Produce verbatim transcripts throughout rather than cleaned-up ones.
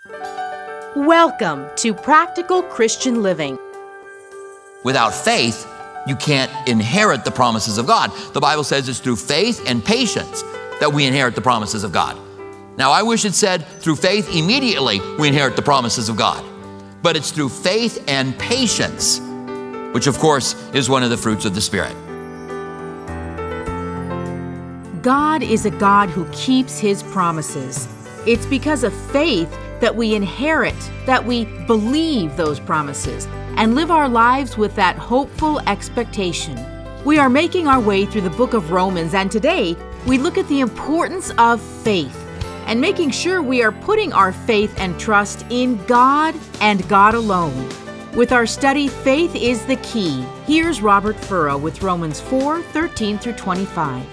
Welcome to Practical Christian Living. Without faith, you can't inherit the promises of God. The Bible says it's through faith and patience that we inherit the promises of God. Now, I wish it said through faith immediately we inherit the promises of God. But it's through faith and patience, which of course is one of the fruits of the Spirit. God is a God who keeps His promises. It's because of faith that we inherit, that we believe those promises, and live our lives with that hopeful expectation. We are making our way through the book of Romans, and today we look at the importance of faith and making sure we are putting our faith and trust in God and God alone. With our study, Faith is the Key, here's Robert Furrow with Romans four, thirteen through twenty-five.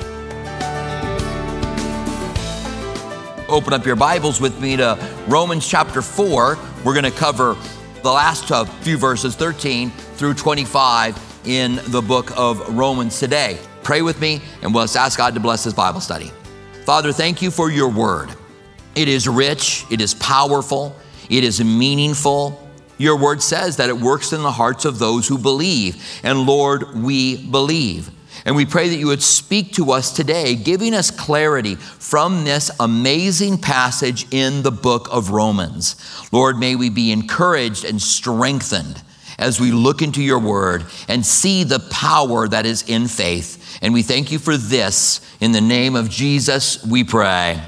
Open up your Bibles with me to Romans chapter four. We're going to cover the last uh, few verses, thirteen through twenty-five, in the book of Romans today. Pray with me, and let's ask God to bless this Bible study. Father, thank you for your word. It is rich, it is powerful, it is meaningful. Your word says that it works in the hearts of those who believe. And Lord, we believe. And we pray that you would speak to us today, giving us clarity from this amazing passage in the book of Romans. Lord, may we be encouraged and strengthened as we look into your word and see the power that is in faith. And we thank you for this. In the name of Jesus, we pray.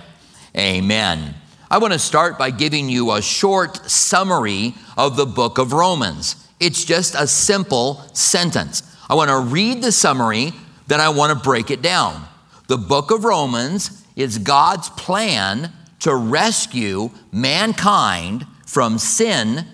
Amen. I want to start by giving you a short summary of the book of Romans. It's just a simple sentence. I want to read the summary, then I want to break it down. The book of Romans is God's plan to rescue mankind from sin,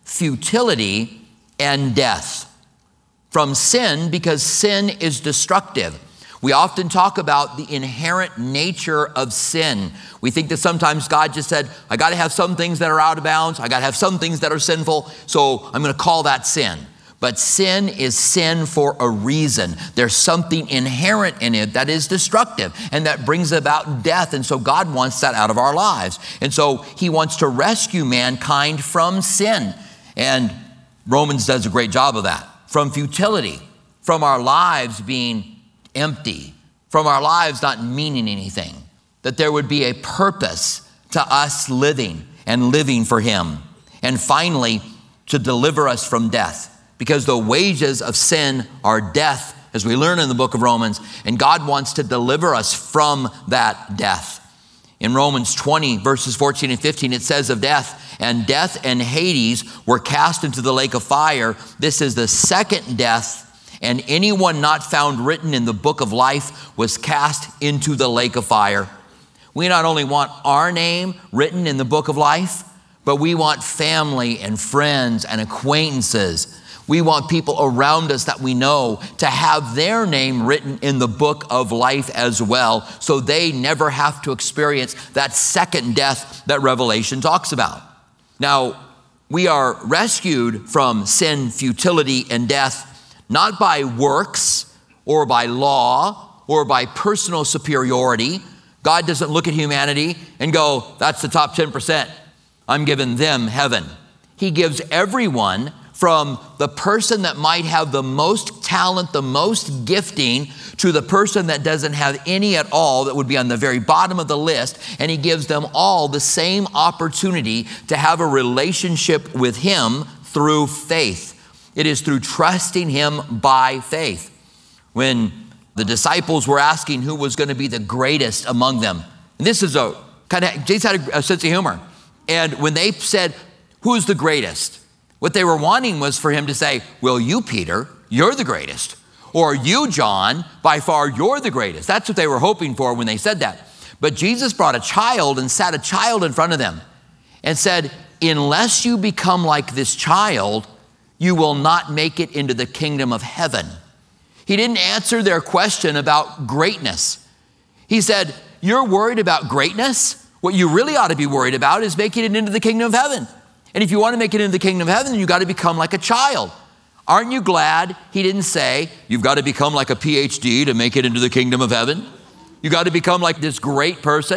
futility, and death. From sin, because sin is destructive. We often talk about the inherent nature of sin. We think that sometimes God just said, I got to have some things that are out of bounds. I got to have some things that are sinful. So I'm going to call that sin. But sin is sin for a reason. There's something inherent in it that is destructive and that brings about death. And so God wants that out of our lives. And so he wants to rescue mankind from sin. And Romans does a great job of that. From futility, from our lives being empty, from our lives not meaning anything, that there would be a purpose to us living and living for him. And finally, to deliver us from death. Because the wages of sin are death, as we learn in the book of Romans, and God wants to deliver us from that death. In Romans twenty, verses fourteen and fifteen, it says of death, and death and Hades were cast into the lake of fire. This is the second death, and anyone not found written in the book of life was cast into the lake of fire. We not only want our name written in the book of life, but we want family and friends and acquaintances. We want people around us that we know to have their name written in the book of life as well, so they never have to experience that second death that Revelation talks about. Now, we are rescued from sin, futility, and death, not by works or by law or by personal superiority. God doesn't look at humanity and go, that's the top ten percent. I'm giving them heaven. He gives everyone, from the person that might have the most talent, the most gifting, to the person that doesn't have any at all, that would be on the very bottom of the list. And he gives them all the same opportunity to have a relationship with him through faith. It is through trusting him by faith. When the disciples were asking who was going to be the greatest among them, and this is a kind of, Jesus had a, a sense of humor. And when they said, who's the greatest? What they were wanting was for him to say, well, you, Peter, you're the greatest. Or you, John, by far, you're the greatest. That's what they were hoping for when they said that. But Jesus brought a child and sat a child in front of them and said, unless you become like this child, you will not make it into the kingdom of heaven. He didn't answer their question about greatness. He said, you're worried about greatness? What you really ought to be worried about is making it into the kingdom of heaven. And if you want to make it into the kingdom of heaven, then you got to become like a child. Aren't you glad he didn't say, you've got to become like a P H D to make it into the kingdom of heaven? You got to become like this great person.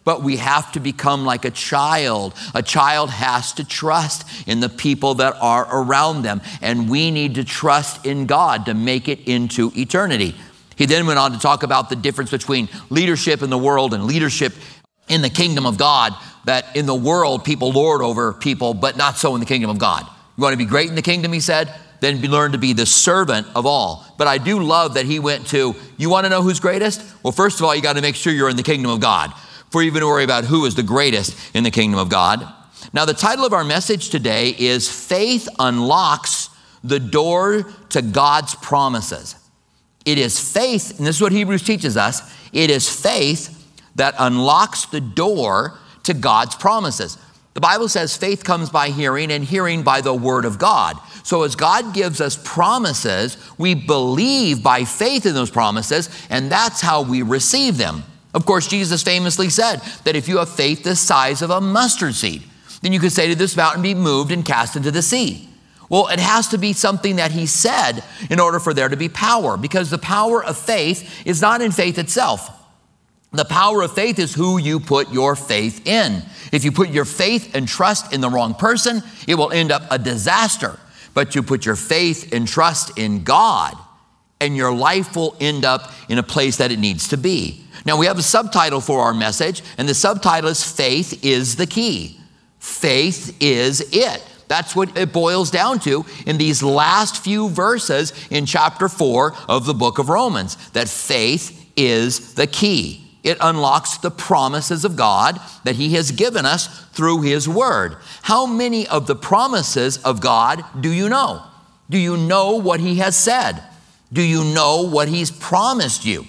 but we have to become like a child. A child has to trust in the people that are around them, and we need to trust in God to make it into eternity. He then went on to talk about the difference between leadership in the world and leadership in the kingdom of God, that in the world people lord over people, but not so in the kingdom of God. You want to be great in the kingdom, he said, then be, learn to be the servant of all. But I do love that he went to, you want to know who's greatest? Well, first of all, you got to make sure you're in the kingdom of God before you even worry about who is the greatest in the kingdom of God. Now, the title of our message today is Faith Unlocks the Door to God's Promises. It is faith, and this is what Hebrews teaches us, it is faith that unlocks the door to God's promises. The Bible says faith comes by hearing, and hearing by the word of God. So as God gives us promises, we believe by faith in those promises, and that's how we receive them. Of course, Jesus famously said that if you have faith the size of a mustard seed, then you could say to this mountain, be moved and cast into the sea. Well, it has to be something that he said in order for there to be power, because the power of faith is not in faith itself. The power of faith is who you put your faith in. If you put your faith and trust in the wrong person, it will end up a disaster. But you put your faith and trust in God, and your life will end up in a place that it needs to be. Now, we have a subtitle for our message, and the subtitle is Faith is the Key. Faith is it. That's what it boils down to in these last few verses in chapter four of the book of Romans, that faith is the key. It unlocks the promises of God that he has given us through his word. How many of the promises of God do you know? Do you know what he has said? Do you know what he's promised you?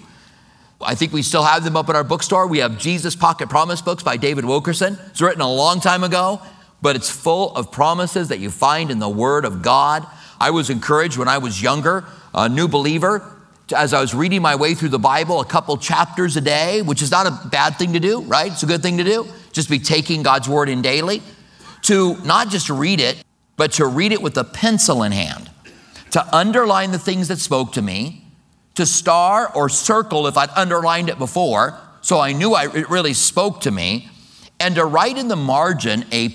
I think we still have them up at our bookstore. We have Jesus Pocket Promise Books by David Wilkerson. It's written a long time ago, but it's full of promises that you find in the word of God. I was encouraged when I was younger, a new believer, as I was reading my way through the Bible, a couple chapters a day, which is not a bad thing to do, right? It's a good thing to do. Just be taking God's word in daily, to not just read it, but to read it with a pencil in hand, to underline the things that spoke to me, to star or circle if I'd underlined it before, so I knew I, it really spoke to me, and to write in the margin a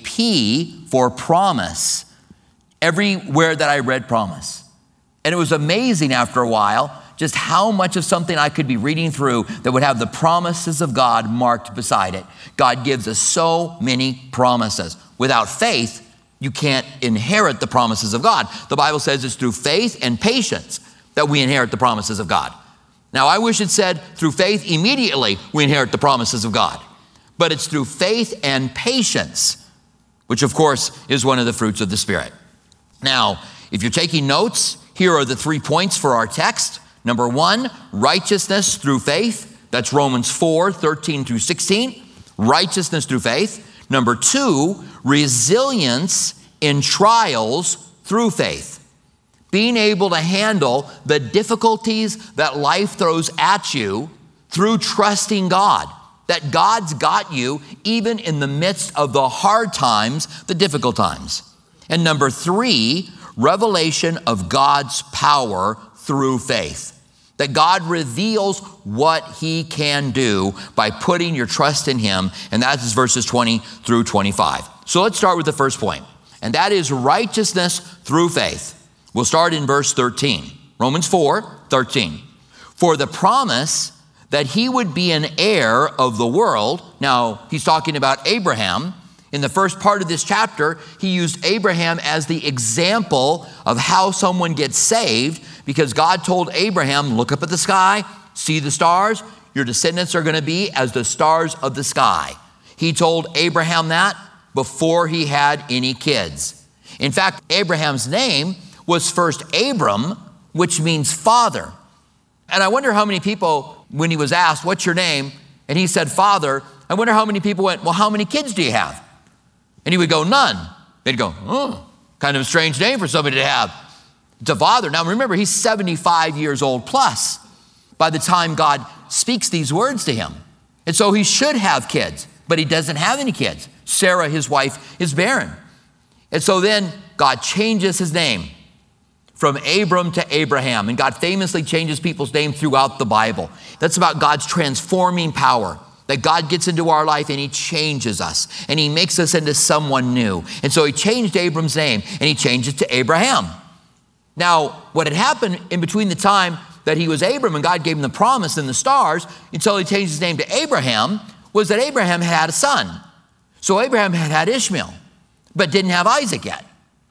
P for promise everywhere that I read promise. And it was amazing after a while just how much of something I could be reading through that would have the promises of God marked beside it. God gives us so many promises. Without faith, you can't inherit the promises of God. The Bible says it's through faith and patience that we inherit the promises of God. Now, I wish it said through faith immediately we inherit the promises of God. But it's through faith and patience, which of course is one of the fruits of the Spirit. Now, if you're taking notes, here are the three points for our text. Number one, righteousness through faith. That's Romans four, thirteen through sixteen. Righteousness through faith. Number two, resilience in trials through faith. Being able to handle the difficulties that life throws at you through trusting God. That God's got you even in the midst of the hard times, the difficult times. And number three, revelation of God's power through faith. That God reveals what he can do by putting your trust in him. And that's verses twenty through twenty-five. So let's start with the first point. And that is righteousness through faith. We'll start in verse thirteen. Romans four, thirteen. For the promise that he would be an heir of the world. Now, he's talking about Abraham. In the first part of this chapter, he used Abraham as the example of how someone gets saved, because God told Abraham, look up at the sky, see the stars. Your descendants are going to be as the stars of the sky. He told Abraham that before he had any kids. In fact, Abraham's name was first Abram, which means father. And I wonder how many people, when he was asked, what's your name? And he said, Father. I wonder how many people went, well, how many kids do you have? And he would go, none. They'd go, oh, kind of a strange name for somebody to have. It's a father. Now remember, he's seventy-five years old plus by the time God speaks these words to him. And so he should have kids, but he doesn't have any kids. Sarah, his wife, is barren. And so then God changes his name from Abram to Abraham. And God famously changes people's names throughout the Bible. That's about God's transforming power. that God gets into our life and he changes us and he makes us into someone new. And so he changed Abram's name and he changed it to Abraham. Now, what had happened in between the time that he was Abram and God gave him the promise in the stars until he changed his name to Abraham was that Abraham had a son. So Abraham had had Ishmael, but didn't have Isaac yet.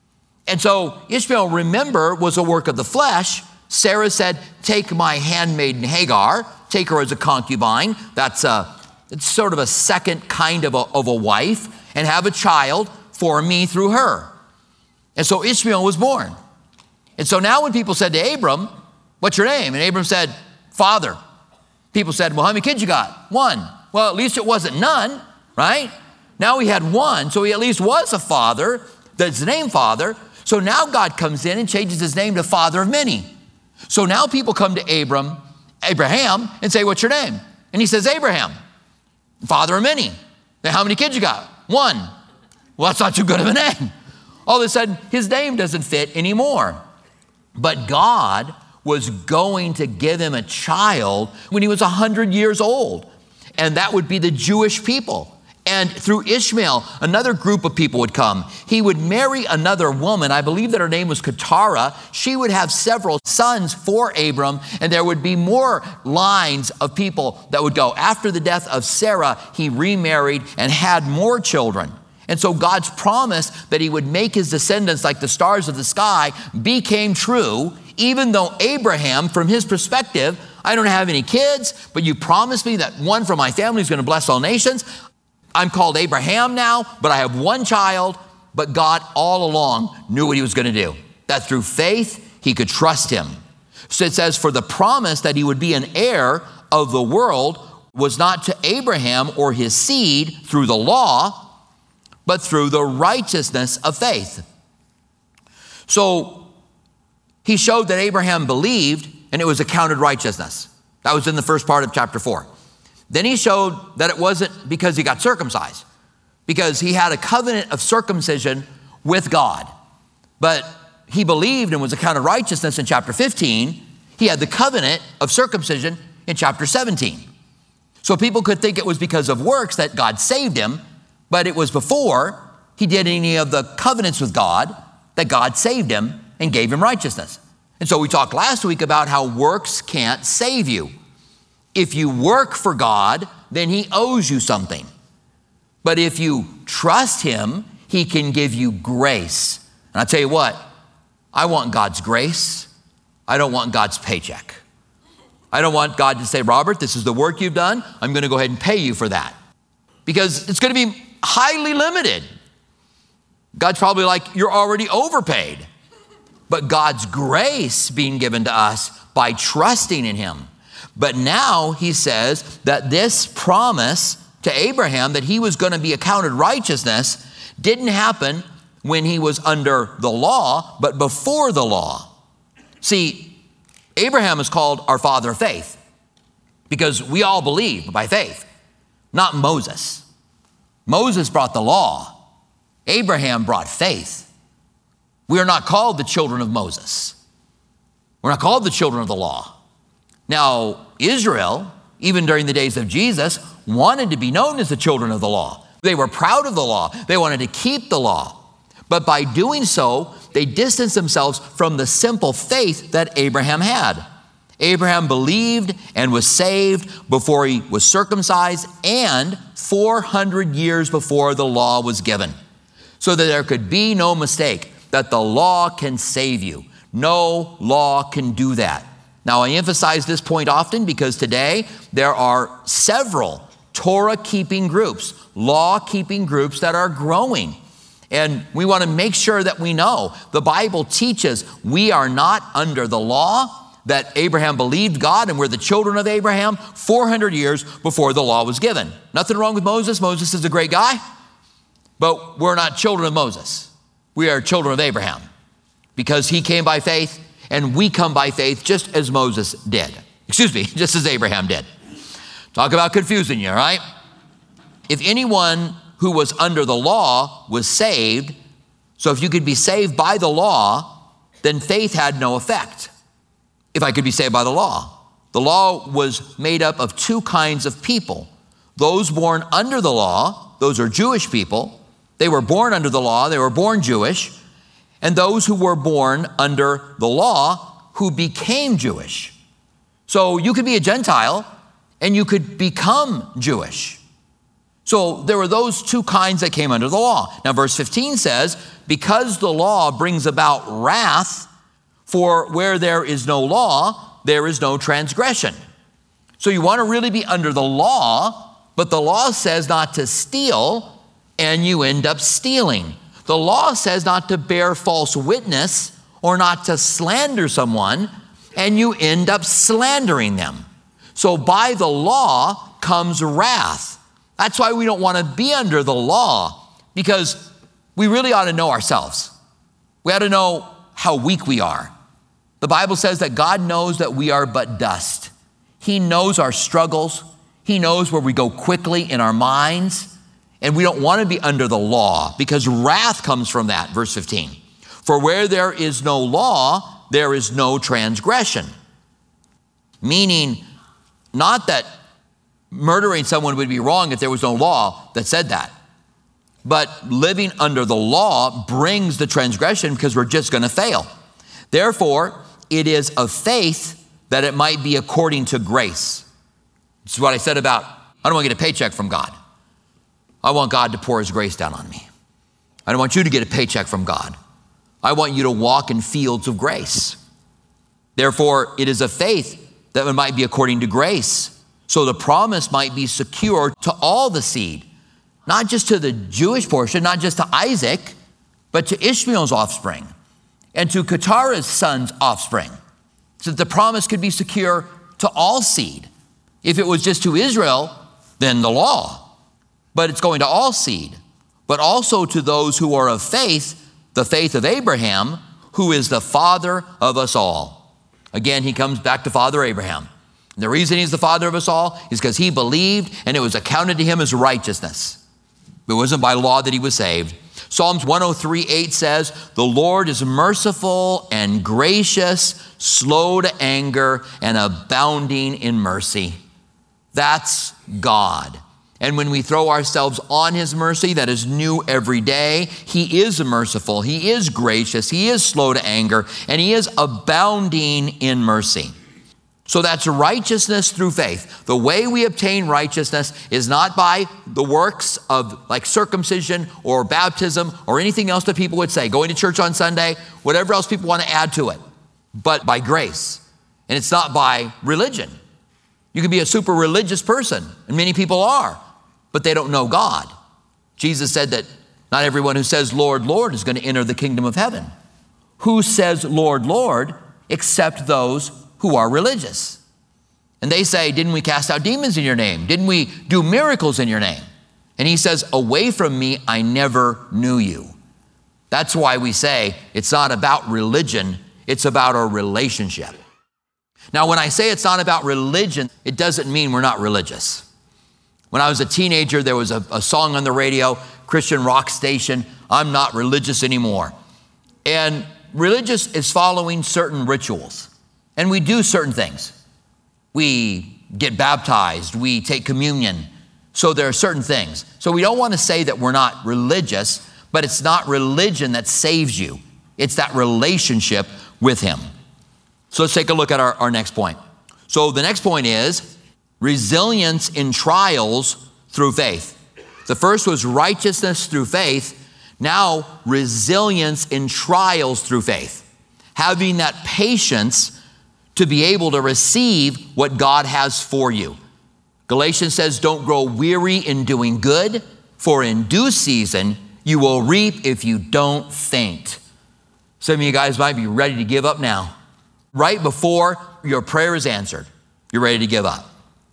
And so Ishmael, remember, was a work of the flesh. Sarah said, take my handmaiden Hagar, take her as a concubine. That's a, it's sort of a second kind of a, of a wife, and have a child for me through her. And so Ishmael was born. And so now when people said to Abram, what's your name? And Abram said, Father. People said, well, how many kids you got? One. Well, at least it wasn't none, right? Now he had one, so he at least was a father. That's the name Father. So now God comes in and changes his name to Father of Many. So now people come to Abram, Abraham, and say, what's your name? And he says, Abraham, Father of Many. Now, how many kids you got? One. Well, that's not too good of a name. All of a sudden, his name doesn't fit anymore. But God was going to give him a child when he was one hundred years old. And that would be the Jewish people. And through Ishmael, another group of people would come. He would marry another woman. I believe that her name was Keturah. She would have several sons for Abram, and there would be more lines of people that would go. After the death of Sarah, he remarried and had more children. And so God's promise that he would make his descendants like the stars of the sky became true, even though Abraham, from his perspective, I don't have any kids, but you promised me that one from my family is going to bless all nations. I'm called Abraham now, but I have one child. But God all along knew what he was going to do, that through faith, he could trust him. So it says, for the promise that he would be an heir of the world was not to Abraham or his seed through the law, but through the righteousness of faith. So he showed that Abraham believed and it was accounted righteousness. That was in the first part of chapter four. Then he showed that it wasn't because he got circumcised, because he had a covenant of circumcision with God. But he believed and was accounted righteousness in chapter fifteen. He had the covenant of circumcision in chapter seventeen. So people could think it was because of works that God saved him, but it was before he did any of the covenants with God that God saved him and gave him righteousness. And so we talked last week about how works can't save you. If you work for God, then he owes you something. But if you trust him, he can give you grace. And I'll tell you what, I want God's grace. I don't want God's paycheck. I don't want God to say, Robert, this is the work you've done. I'm going to go ahead and pay you for that. Because it's going to be highly limited. God's probably like, you're already overpaid. But God's grace being given to us by trusting in him. But now he says that this promise to Abraham that he was going to be accounted righteousness didn't happen when he was under the law, but before the law. See, Abraham is called our father of faith because we all believe by faith, not Moses. Moses brought the law. Abraham brought faith. We are not called the children of Moses. We're not called the children of the law. Now, Israel, even during the days of Jesus, wanted to be known as the children of the law. They were proud of the law. They wanted to keep the law. But by doing so, they distanced themselves from the simple faith that Abraham had. Abraham believed and was saved before he was circumcised and four hundred years before the law was given, so that there could be no mistake that the law can save you. No law can do that. Now, I emphasize this point often because today there are several Torah-keeping groups, law-keeping groups that are growing. And we want to make sure that we know the Bible teaches we are not under the law, that Abraham believed God and we're the children of Abraham four hundred years before the law was given. Nothing wrong with Moses. Moses is a great guy, but we're not children of Moses. We are children of Abraham because he came by faith. And we come by faith just as Moses did. Excuse me, just as Abraham did. Talk about confusing you, right? If anyone who was under the law was saved, so if you could be saved by the law, then faith had no effect. If I could be saved by the law. The law was made up of two kinds of people. those born under the law, those are Jewish people. They were born under the law, they were born Jewish, and those who were born under the law who became Jewish. So you could be a Gentile and you could become Jewish. So there were those two kinds that came under the law. Now verse fifteen says, because the law brings about wrath, for where there is no law, there is no transgression. So you want to really be under the law, but the law says not to steal, and you end up stealing. The law says not to bear false witness or not to slander someone, and you end up slandering them. So by the law comes wrath. That's why we don't want to be under the law, because we really ought to know ourselves. We ought to know how weak we are. The Bible says that God knows that we are but dust. He knows our struggles. He knows where we go quickly in our minds. And we don't want to be under the law, because wrath comes from that. Verse fifteen. For where there is no law, there is no transgression. Meaning, not that murdering someone would be wrong if there was no law that said that. But living under the law brings the transgression, because we're just going to fail. Therefore, it is of faith that it might be according to grace. This is what I said about, I don't want to get a paycheck from God. I want God to pour his grace down on me. I don't want you to get a paycheck from God. I want you to walk in fields of grace. Therefore, it is of faith that it might be according to grace. So the promise might be secure to all the seed, not just to the Jewish portion, not just to Isaac, but to Ishmael's offspring and to Keturah's son's offspring, so that the promise could be secure to all seed. If it was just to Israel, then the law, but it's going to all seed, but also to those who are of faith, the faith of Abraham, who is the father of us all. Again, he comes back to Father Abraham. And the reason he's the father of us all is because he believed and it was accounted to him as righteousness. It wasn't by law that he was saved. Psalms one oh three eight says, the Lord is merciful and gracious, slow to anger, and abounding in mercy. That's God. And when we throw ourselves on his mercy that is new every day, he is merciful, he is gracious, he is slow to anger, and he is abounding in mercy. So that's righteousness through faith. The way we obtain righteousness is not by the works of like circumcision or baptism or anything else that people would say, going to church on Sunday, whatever else people want to add to it, but by grace. And it's not by religion. You can be a super religious person, and many people are, but they don't know God. Jesus said that not everyone who says, Lord, Lord, is going to enter the kingdom of heaven. Who says, Lord, Lord, except those who are religious? And they say, didn't we cast out demons in your name? Didn't we do miracles in your name? And he says, away from me, I never knew you. That's why we say it's not about religion, it's about our relationship. Now, when I say it's not about religion, it doesn't mean we're not religious. When I was a teenager, there was a, a song on the radio, Christian rock station, I'm not religious anymore. And religious is following certain rituals. And we do certain things. We get baptized, we take communion. So there are certain things. So we don't want to say that we're not religious, but it's not religion that saves you. It's that relationship with him. So let's take a look at our, our next point. So the next point is resilience in trials through faith. The first was righteousness through faith. Now resilience in trials through faith. Having that patience to be able to receive what God has for you. Galatians says, don't grow weary in doing good, for in due season you will reap if you don't faint. Some of you guys might be ready to give up now. Right before your prayer is answered, you're ready to give up.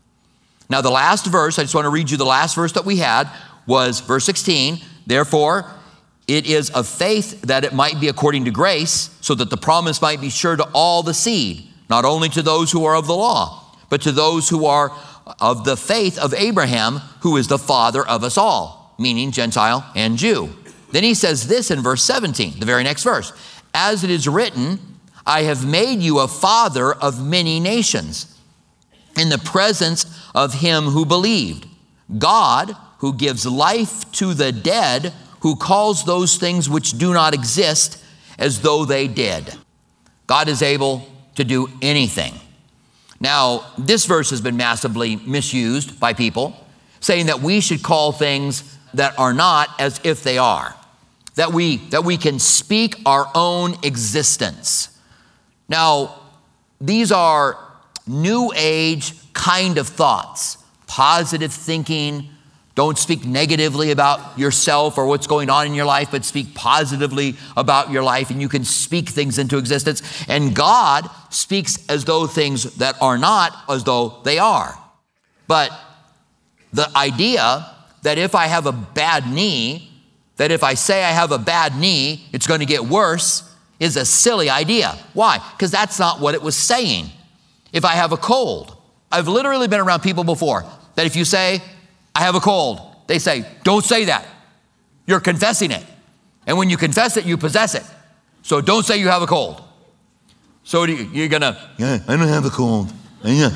Now the last verse, I just want to read you the last verse that we had, was verse sixteen. Therefore, it is of faith that it might be according to grace, so that the promise might be sure to all the seed, not only to those who are of the law, but to those who are of the faith of Abraham, who is the father of us all, meaning Gentile and Jew. Then he says this in verse seventeen, the very next verse. As it is written, I have made you a father of many nations in the presence of him who believed, God, who gives life to the dead, who calls those things which do not exist as though they did. God is able to do anything. Now, this verse has been massively misused by people, saying that we should call things that are not as if they are, that we, that we can speak our own existence. Now, these are new age kind of thoughts, positive thinking. Don't speak negatively about yourself or what's going on in your life, but speak positively about your life, and you can speak things into existence. And God speaks as though things that are not as though they are. But the idea that if I have a bad knee, that if I say I have a bad knee, it's going to get worse, is a silly idea. Why? Because that's not what it was saying. If I have a cold, I've literally been around people before that if you say, I have a cold, they say, don't say that. You're confessing it. And when you confess it, you possess it. So don't say you have a cold. So you're going to, yeah, I don't have a cold. I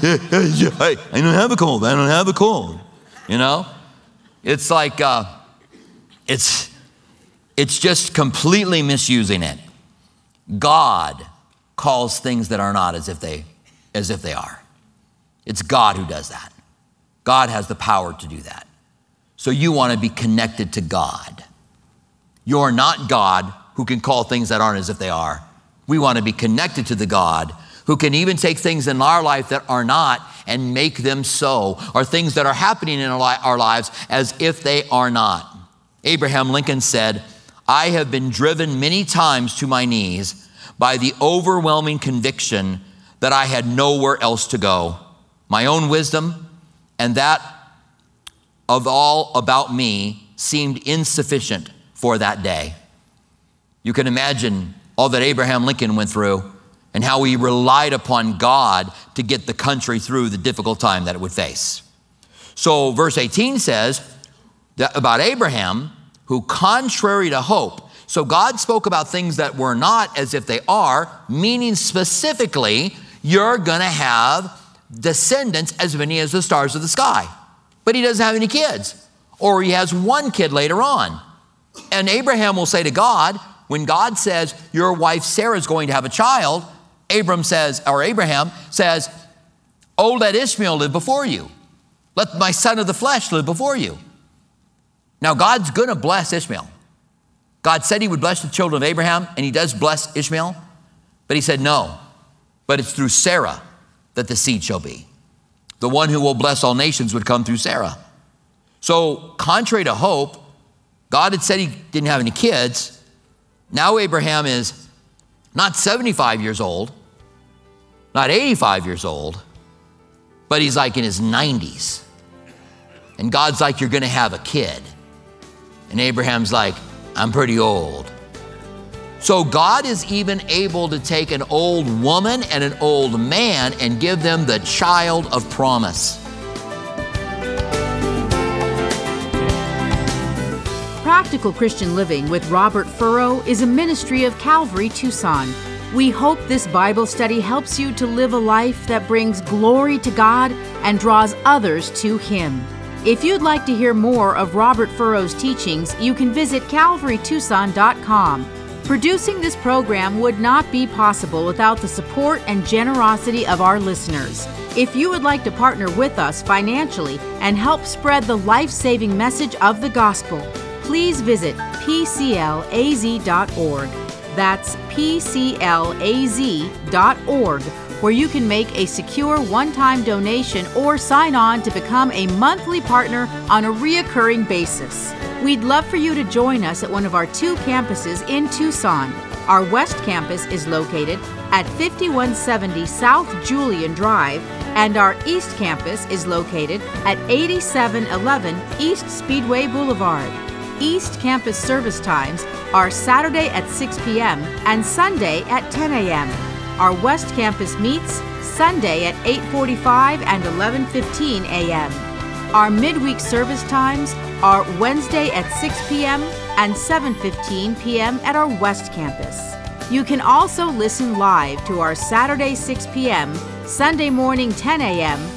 don't have a cold. I don't have a cold. You know? It's like, uh, it's, it's just completely misusing it. God calls things that are not as if they, as if they are. It's God who does that. God has the power to do that. So you want to be connected to God. You're not God who can call things that aren't as if they are. We want to be connected to the God who can even take things in our life that are not and make them so, or things that are happening in our lives as if they are not. Abraham Lincoln said, I have been driven many times to my knees by the overwhelming conviction that I had nowhere else to go. My own wisdom and that of all about me seemed insufficient for that day. You can imagine all that Abraham Lincoln went through and how he relied upon God to get the country through the difficult time that it would face. So verse eighteen says that about Abraham, who contrary to hope, so God spoke about things that were not as if they are, meaning specifically, you're gonna have descendants as many as the stars of the sky. But he doesn't have any kids, or he has one kid later on. And Abraham will say to God, when God says, your wife Sarah is going to have a child, Abram says, or Abraham says, oh, let Ishmael live before you. Let my son of the flesh live before you. Now God's gonna bless Ishmael. God said he would bless the children of Abraham, and he does bless Ishmael, but he said no, but it's through Sarah that the seed shall be. The one who will bless all nations would come through Sarah. So contrary to hope, God had said he didn't have any kids. Now Abraham is not seventy-five years old, not eighty-five years old, but he's like in his nineties. And God's like, you're gonna have a kid. And Abraham's like, I'm pretty old. So God is even able to take an old woman and an old man and give them the child of promise. Practical Christian Living with Robert Furrow is a ministry of Calvary Tucson. We hope this Bible study helps you to live a life that brings glory to God and draws others to Him. If you'd like to hear more of Robert Furrow's teachings, you can visit calvary tucson dot com. Producing this program would not be possible without the support and generosity of our listeners. If you would like to partner with us financially and help spread the life-saving message of the gospel, please visit p c l a z dot org. That's p c l a z dot org, where you can make a secure one-time donation or sign on to become a monthly partner on a reoccurring basis. We'd love for you to join us at one of our two campuses in Tucson. Our West Campus is located at fifty-one seventy South Julian Drive, and our East Campus is located at eighty-seven eleven East Speedway Boulevard. East Campus service times are Saturday at six p.m. and Sunday at ten a.m. Our West Campus meets Sunday at eight forty-five and eleven fifteen a.m. Our midweek service times are Wednesday at six p.m. and seven fifteen p.m. at our West Campus. You can also listen live to our Saturday six p.m., Sunday morning ten a.m.,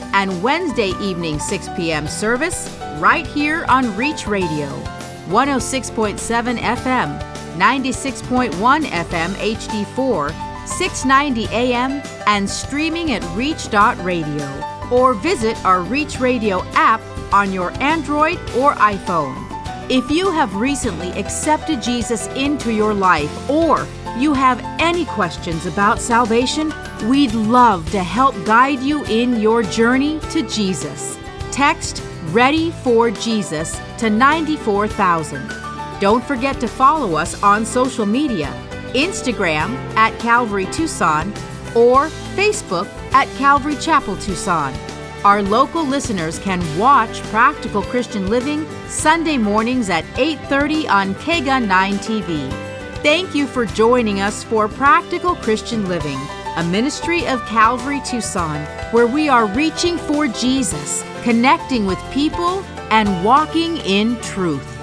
and Wednesday evening six p.m. service right here on Reach Radio, one oh six point seven F M, ninety-six point one F M H D four, six ninety A M, and streaming at reach dot radio. Or visit our Reach Radio app on your Android or iPhone. If you have recently accepted Jesus into your life, or you have any questions about salvation, we'd love to help guide you in your journey to Jesus. Text Ready for Jesus to ninety-four thousand. Don't forget to follow us on social media, Instagram at Calvary Tucson or Facebook at Calvary Chapel Tucson. Our local listeners can watch Practical Christian Living Sunday mornings at eight thirty on K G U nine T V. Thank you for joining us for Practical Christian Living, a ministry of Calvary Tucson, where we are reaching for Jesus, connecting with people, and walking in truth.